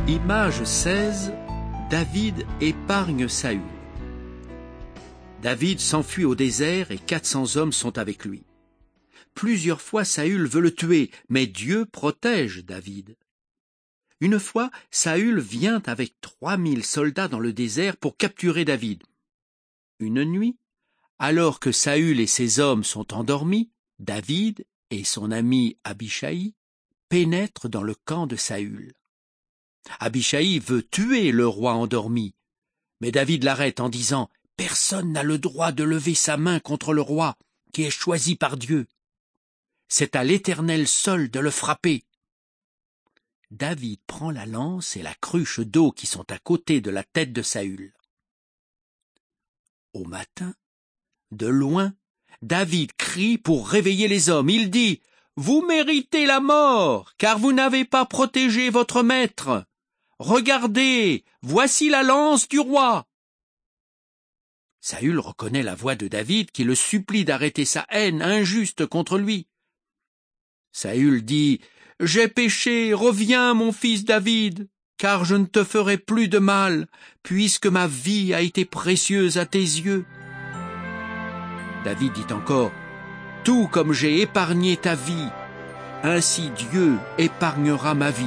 Image 16, David épargne Saül. David s'enfuit au désert et 400 hommes sont avec lui. Plusieurs fois Saül veut le tuer, mais Dieu protège David. Une fois, Saül vient avec 3000 soldats dans le désert pour capturer David. Une nuit, alors que Saül et ses hommes sont endormis, David et son ami Abishai pénètrent dans le camp de Saül. Abishai veut tuer le roi endormi, mais David l'arrête en disant « Personne n'a le droit de lever sa main contre le roi, qui est choisi par Dieu. C'est à l'Éternel seul de le frapper. » David prend la lance et la cruche d'eau qui sont à côté de la tête de Saül. Au matin, de loin, David crie pour réveiller les hommes. Il dit « Vous méritez la mort, car vous n'avez pas protégé votre maître. Regardez, voici la lance du roi. » Saül reconnaît la voix de David qui le supplie d'arrêter sa haine injuste contre lui. Saül dit « J'ai péché, reviens mon fils David, car je ne te ferai plus de mal, puisque ma vie a été précieuse à tes yeux. » David dit encore « Tout comme j'ai épargné ta vie, ainsi Dieu épargnera ma vie. »